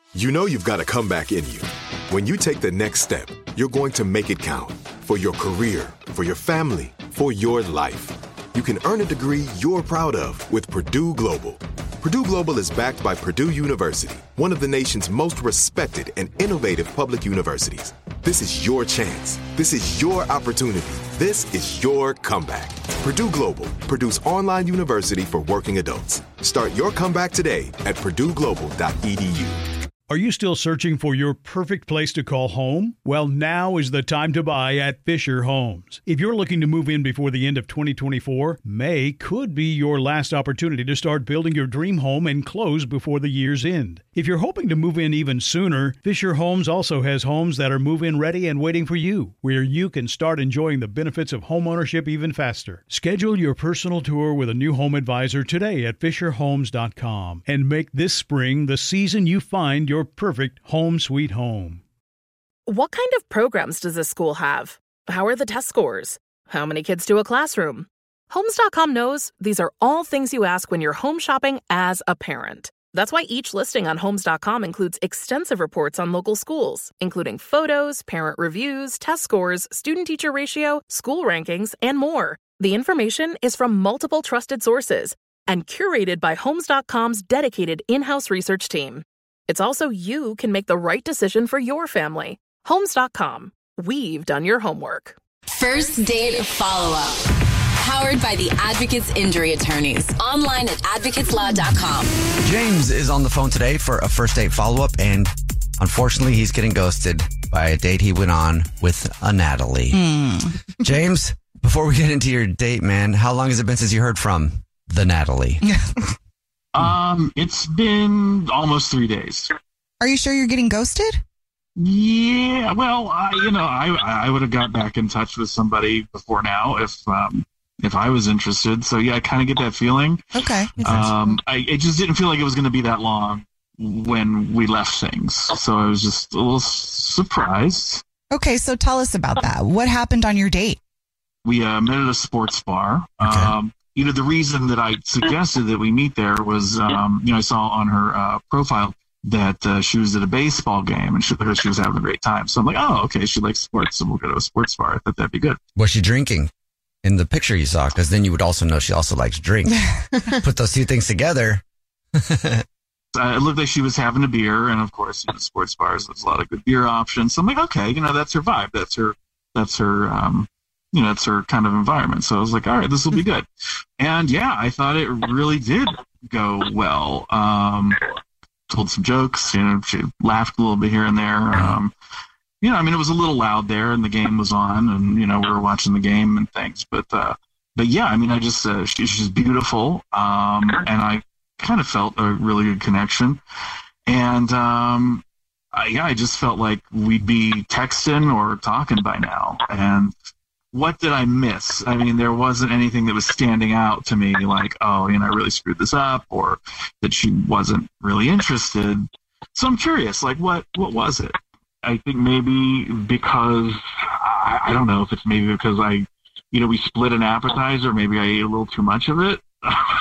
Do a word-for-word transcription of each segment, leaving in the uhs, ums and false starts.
You know you've got a comeback in you. When you take the next step, you're going to make it count. For your career, for your family, for your life. You can earn a degree you're proud of with Purdue Global. Purdue Global is backed by Purdue University, one of the nation's most respected and innovative public universities. This is your chance. This is your opportunity. This is your comeback. Purdue Global, Purdue's online university for working adults. Start your comeback today at purdue global dot e d u. Are you still searching for your perfect place to call home? Well, now is the time to buy at Fisher Homes. If you're looking to move in before the end of twenty twenty-four, May could be your last opportunity to start building your dream home and close before the year's end. If you're hoping to move in even sooner, Fisher Homes also has homes that are move-in ready and waiting for you, where you can start enjoying the benefits of homeownership even faster. Schedule your personal tour with a new home advisor today at fisher homes dot com and make this spring the season you find your perfect home sweet home. What kind of programs does this school have? How are the test scores? How many kids do a classroom? Homes dot com knows these are all things you ask when you're home shopping as a parent. That's why each listing on Homes dot com includes extensive reports on local schools, including photos, parent reviews, test scores, student-teacher ratio, school rankings, and more. The information is from multiple trusted sources and curated by Homes dot com's dedicated in-house research team. It's also you can make the right decision for your family. Homes dot com. We've done your homework. First Date Follow-Up. Powered by the Advocates Injury Attorneys. Online at advocates law dot com. James is on the phone today for a first date follow-up, and unfortunately, he's getting ghosted by a date he went on with a Natalie. Mm. James, before we get into your date, man, how long has it been since you heard from the Natalie? Um, it's been almost three days. Are you sure you're getting ghosted? Yeah, well, I, you know, I I would have got back in touch with somebody before now if um if I was interested. So yeah, I kind of get that feeling. Okay. Um, I it just didn't feel like it was going to be that long when we left things, so I was just a little surprised. Okay, so tell us about that. What happened on your date? We uh, met at a sports bar. Okay. Um. You know, the reason that I suggested that we meet there was, um, you know, I saw on her uh, profile that uh, she was at a baseball game and she looked like she was having a great time. So I'm like, oh, okay, she likes sports, so we'll go to a sports bar. I thought that'd be good. Was she drinking in the picture you saw? Because then you would also know she also likes drink. Put those two things together. uh, it looked like she was having a beer, and of course, you know, sports bars, there's a lot of good beer options. So I'm like, okay, you know, that's her vibe. That's her, that's her, um, you know, it's her kind of environment. So I was like, all right, this will be good. And yeah, I thought it really did go well. Um, told some jokes, you know, she laughed a little bit here and there. Um, you know, I mean, it was a little loud there and the game was on and, you know, we were watching the game and things, but, uh, but yeah, I mean, I just, uh, she, she's beautiful. Um, and I kind of felt a really good connection. And, um, I, yeah, I just felt like we'd be texting or talking by now. And, what did I miss? I mean, there wasn't anything that was standing out to me like, oh, you know, I really screwed this up or that she wasn't really interested. So I'm curious, like, what, what was it? I think maybe because, I, I don't know if it's maybe because I, you know, we split an appetizer. Maybe I ate a little too much of it.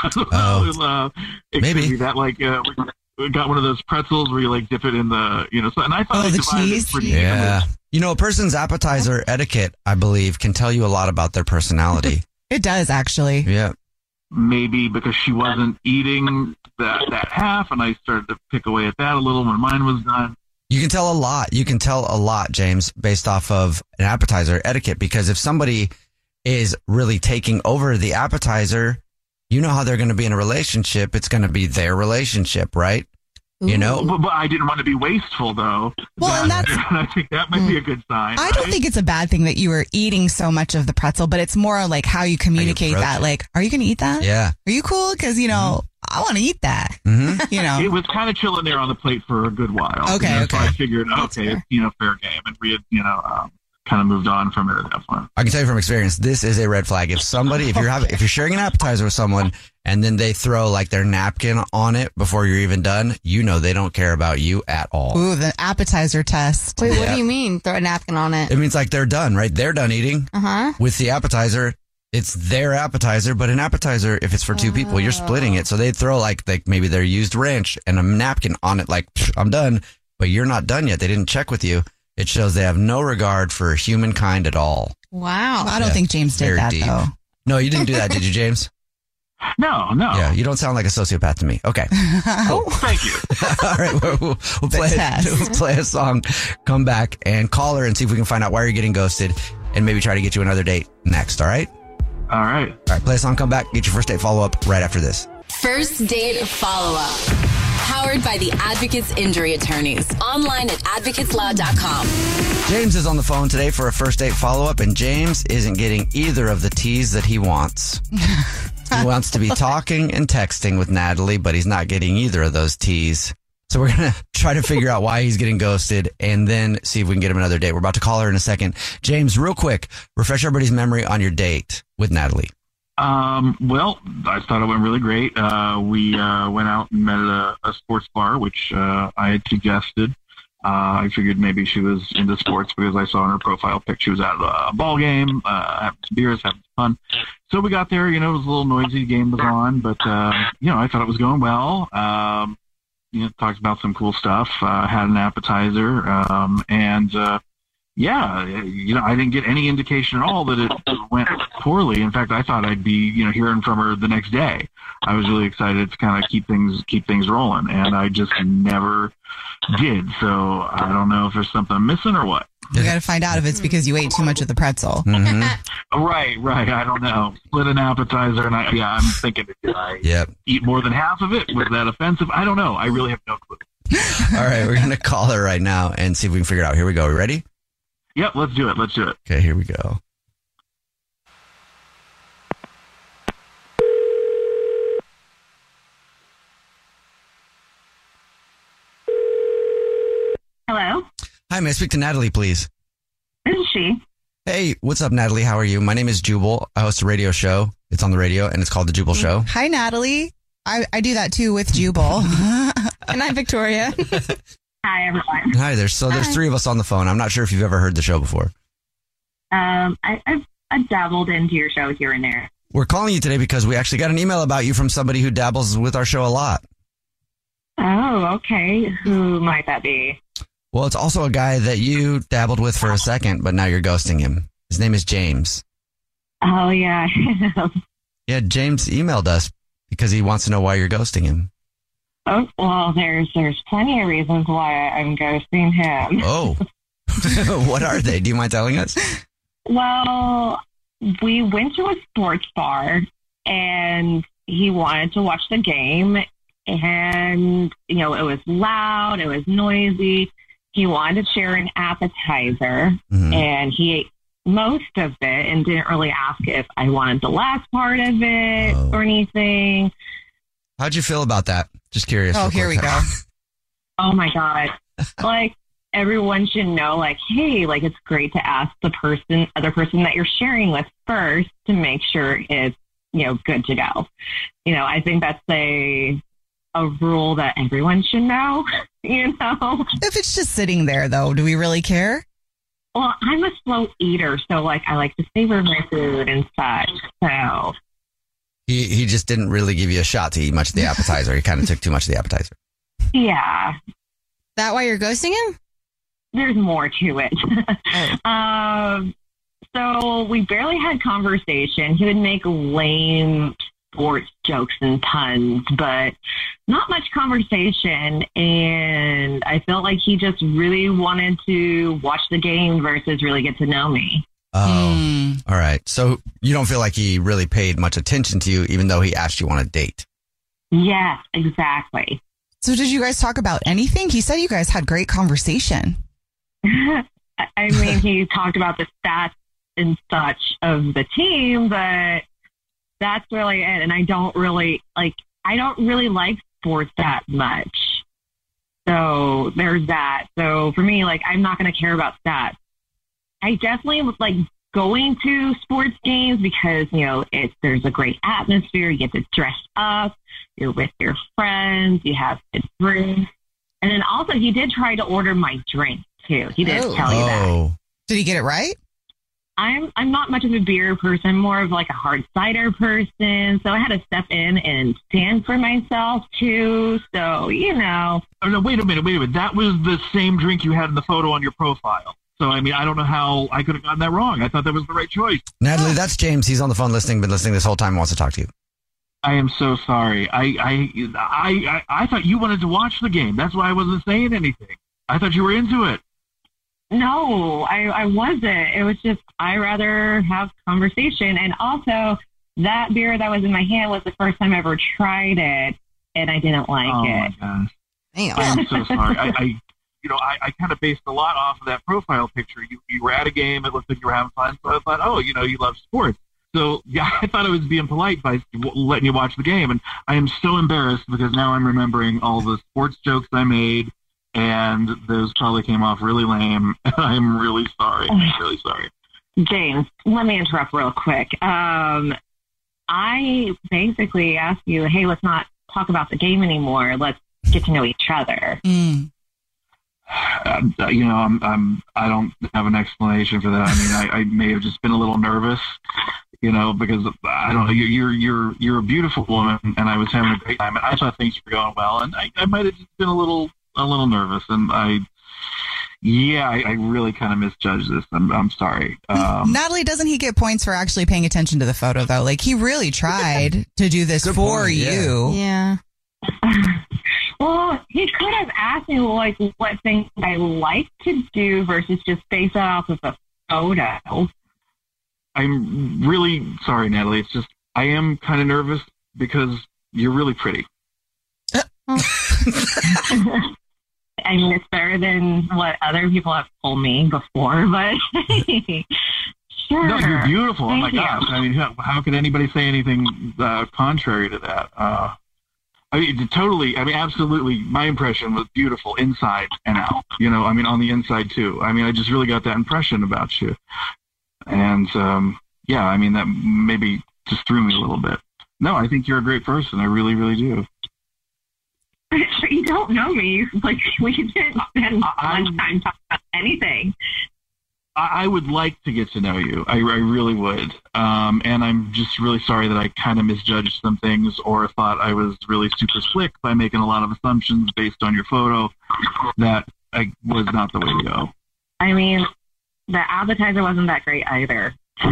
Oh, uh, it maybe. Could be that, like, uh, we got one of those pretzels where you, like, dip it in the, you know, so, and I thought oh, I the divided cheese? it pretty yeah. evenly. You know, a person's appetizer etiquette, I believe, can tell you a lot about their personality. It does, actually. Yeah. Maybe because she wasn't eating that, that half, and I started to pick away at that a little when mine was done. You can tell a lot. You can tell a lot, James, based off of an appetizer etiquette, because if somebody is really taking over the appetizer, you know how they're going to be in a relationship. It's going to be their relationship, right? Ooh. You know? But, but I didn't want to be wasteful, though. Well, that, and that's, I think that might be a good sign. I don't right? think it's a bad thing that you were eating so much of the pretzel, but it's more like how you communicate approach that. it. Like, are you going to eat that? Yeah. Are you cool? Because, you know, mm-hmm. I want to eat that. Mm-hmm. You know? It was kind of chilling there on the plate for a good while. Okay, you know, okay. So I figured, That's okay, fair. it's, you know, fair game. And we had, you know, um, kind of moved on from it at that point. I can tell you from experience, this is a red flag. If somebody, if you're having, if you're sharing an appetizer with someone and then they throw like their napkin on it before you're even done, you know they don't care about you at all. Ooh, the appetizer test. Wait, what Yeah. do you mean? Throw a napkin on it? It means like they're done, right? They're done eating Uh huh. with the appetizer. It's their appetizer, but an appetizer, if it's for two oh. people, you're splitting it. So they'd throw like, like maybe their used ranch and a napkin on it, like, I'm done, but you're not done yet. They didn't check with you. It shows they have no regard for humankind at all. Wow. I don't yeah, think James did that, deep. though. No, you didn't do that, did you, James? No, no. Yeah, you don't sound like a sociopath to me. Okay. Oh, thank you. All right, we'll, we'll, we'll, play a, we'll play a song, come back, and call her and see if we can find out why you're getting ghosted and maybe try to get you another date next, all right? All right. All right, play a song, come back, get your first date follow-up right after this. First date follow-up. Powered by the Advocates Injury Attorneys. Online at advocates law dot com. James is on the phone today for a first date follow-up, and James isn't getting either of the teas that he wants. He wants to be talking and texting with Natalie, but he's not getting either of those teas. So we're going to try to figure out why he's getting ghosted and then see if we can get him another date. We're about to call her in a second. James, real quick, refresh everybody's memory on your date with Natalie. Um, well, I thought it went really great. Uh, we uh, went out and met at a, a sports bar, which uh, I had suggested. Uh, I figured maybe she was into sports because I saw in her profile pic she was at a ball game, uh, having some beers, having some fun. So we got there. You know, it was a little noisy. The game was on, but uh, you know, I thought it was going well. Um, you know, talked about some cool stuff. Uh, had an appetizer, um, and uh, yeah, you know, I didn't get any indication at all that it went poorly. In fact, I thought I'd be, you know, hearing from her the next day. I was really excited to kind of keep things keep things rolling, and I just never did. So I don't know if there's something I'm missing or what. You got to find out if it's because you ate too much of the pretzel. Mm-hmm. Right, right. I don't know. Split an appetizer, and I, yeah, I'm thinking, did I yep. eat more than half of it? Was that offensive? I don't know. I really have no clue. All right, we're going to call her right now and see if we can figure it out. Here we go. Are we ready? Yep, let's do it. Let's do it. Okay, here we go. Hello? Hi, may I speak to Natalie, please? This is she. Hey, what's up, Natalie? How are you? My name is Jubal. I host a radio show. It's on the radio, and it's called The Jubal Show. Hi, Natalie. I, I do that, too, with Jubal. And I'm Victoria. Hi, everyone. Hi, there's so there's Hi. three of us on the phone. I'm not sure if you've ever heard the show before. Um, I, I've, I've dabbled into your show here and there. We're calling you today because we actually got an email about you from somebody who dabbles with our show a lot. Oh, okay. Who might that be? Well, it's also a guy that you dabbled with for a second, but now you're ghosting him. His name is James. Oh, yeah. Yeah, James emailed us because he wants to know why you're ghosting him. Oh, well, there's there's plenty of reasons why I'm ghosting him. Oh. What are they? Do you mind telling us? Well, we went to a sports bar, and he wanted to watch the game, and, you know, it was loud, it was noisy. He wanted to share an appetizer, mm-hmm. and he ate most of it and didn't really ask if I wanted the last part of it oh. or anything. How'd you feel about that? Just curious. Oh, here we go. Oh, my God. Like, everyone should know, like, hey, like, it's great to ask the person, other person that you're sharing with first to make sure it's, you know, good to go. You know, I think that's a... a rule that everyone should know, you know? If it's just sitting there, though, do we really care? Well, I'm a slow eater, so, like, I like to savor my food and such, so... He he just didn't really give you a shot to eat much of the appetizer. He kind of took too much of the appetizer. Yeah. That why you're ghosting him? There's more to it. Oh. um, so, we barely had conversation. He would make lame sports jokes and puns, but not much conversation. And I felt like he just really wanted to watch the game versus really get to know me. Oh, mm. All right. So you don't feel like he really paid much attention to you, even though he asked you on a date? Yes, exactly. So did you guys talk about anything? He said you guys had great conversation. I mean, he talked about the stats and such of the team, but that's really it. And I don't really like, I don't really like sports that much. So there's that. So for me, like, I'm not going to care about stats. I definitely like going to sports games because, you know, it's, there's a great atmosphere. You get to dress up. You're with your friends. You have good drinks. And then also he did try to order my drink too. He did oh. tell you oh. that. Did he get it right? I'm I'm not much of a beer person, more of like a hard cider person. So I had to step in and stand for myself too. So, you know. Oh, no, wait a minute, wait a minute. That was the same drink you had in the photo on your profile. So, I mean, I don't know how I could have gotten that wrong. I thought that was the right choice. Natalie, that's James. He's on the phone listening, been listening this whole time, wants to talk to you. I am so sorry. I, I, I, I, I thought you wanted to watch the game. That's why I wasn't saying anything. I thought you were into it. No, I, I wasn't. It was just, I rather have conversation. And also, that beer that was in my hand was the first time I ever tried it, and I didn't like oh it. My gosh. Damn. I'm so sorry. I, I, you know, I, I kind of based a lot off of that profile picture. You, you were at a game. It looked like you were having fun. So I thought, oh, you know, you love sports. So, yeah, I thought I was being polite by letting you watch the game. And I am so embarrassed because now I'm remembering all the sports jokes I made. And those probably came off really lame. I'm really sorry. I'm really sorry. James, let me interrupt real quick. Um, I basically asked you, hey, let's not talk about the game anymore. Let's get to know each other. Mm. Uh, you know, I'm, I'm, I don't have an explanation for that. I mean, I, I may have just been a little nervous, you know, because I don't know, you're, you're, you're, you're a beautiful woman, and I was having a great time, and I thought things were going well, and I, I might have just been a little, a little nervous, and I, yeah, I, I really kind of misjudged this. I'm, I'm sorry. Um, Natalie, doesn't he get points for actually paying attention to the photo, though? Like, he really tried to do this Good for point, yeah. you. Yeah. Well, he could have asked me, like, what things I like to do versus just base it off of a photo. I'm really sorry, Natalie. It's just, I am kind of nervous because you're really pretty. I mean, it's better than what other people have told me before, but sure. No, you're beautiful. Thank oh, my you. gosh. I mean, how, how could anybody say anything uh, contrary to that? Uh, I mean, totally. I mean, absolutely. My impression was beautiful inside and out. You know, I mean, on the inside, too. I mean, I just really got that impression about you. And, um, yeah, I mean, that maybe just threw me a little bit. No, I think you're a great person. I really, really do. You don't know me. Like, we didn't spend much time talking about anything. I, I would like to get to know you. I, I really would. Um, and I'm just really sorry that I kind of misjudged some things or thought I was really super slick by making a lot of assumptions based on your photo. That I, was not the way to go. I mean, the appetizer wasn't that great either.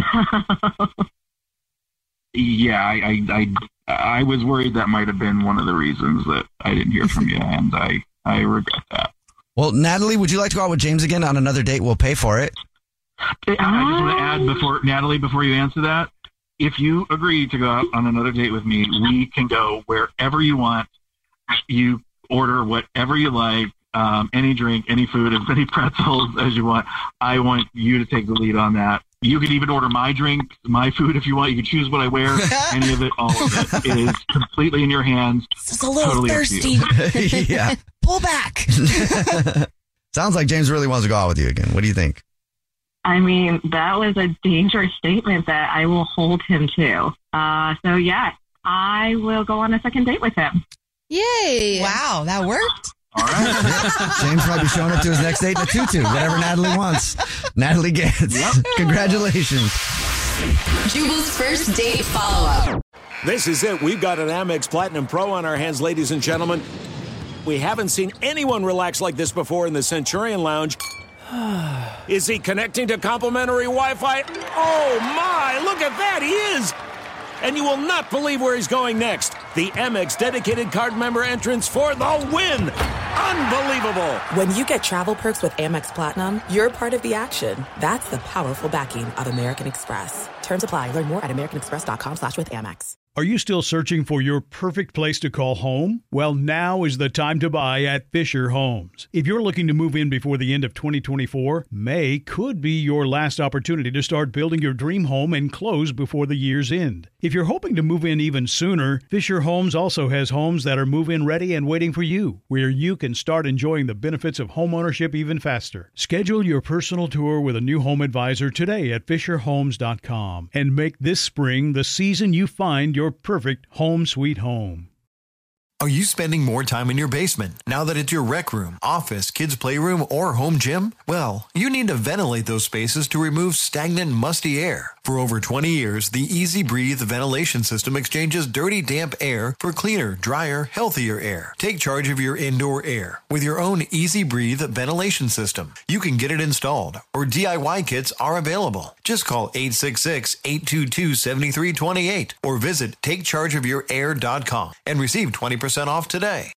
Yeah, I, I, I, I was worried that might have been one of the reasons that I didn't hear from you, and I, I regret that. Well, Natalie, would you like to go out with James again on another date? We'll pay for it. I just want to add before, Natalie, before you answer that, if you agree to go out on another date with me, we can go wherever you want. You order whatever you like, um, any drink, any food, as many pretzels as you want. I want you to take the lead on that. You can even order my drink, my food if you want. You can choose what I wear, any of it, all of it. It is completely in your hands. This is a little totally thirsty. Yeah. Pull back. Sounds like James really wants to go out with you again. What do you think? I mean, that was a dangerous statement that I will hold him to. Uh, so, yeah, I will go on a second date with him. Yay. Wow, that worked. All right. James might be showing up to his next date in a tutu, whatever Natalie wants. Natalie gets. Yep. Congratulations. Jubal's first date follow-up. This is it. We've got an Amex Platinum Pro on our hands, ladies and gentlemen. We haven't seen anyone relax like this before in the Centurion Lounge. Is he connecting to complimentary Wi-Fi? Oh, my. Look at that. He is. And you will not believe where he's going next. The Amex dedicated card member entrance for the win. Unbelievable. When you get travel perks with Amex Platinum, you're part of the action. That's the powerful backing of American Express. Terms apply. Learn more at americanexpress.com slash with Amex. Are you still searching for your perfect place to call home? Well, now is the time to buy at Fisher Homes. If you're looking to move in before the end of twenty twenty-four, May could be your last opportunity to start building your dream home and close before the year's end. If you're hoping to move in even sooner, Fisher Homes also has homes that are move-in ready and waiting for you, where you can start enjoying the benefits of homeownership even faster. Schedule your personal tour with a new home advisor today at fisher homes dot com and make this spring the season you find your perfect home sweet home. Are you spending more time in your basement now that it's your rec room, office, kids' playroom, or home gym? Well, you need to ventilate those spaces to remove stagnant, musty air. For over twenty years, the Easy Breathe ventilation system exchanges dirty, damp air for cleaner, drier, healthier air. Take charge of your indoor air with your own Easy Breathe ventilation system. You can get it installed, or D I Y kits are available. Just call eight six six, eight two two, seven three two eight or visit take charge of your air dot com and receive twenty percent off today.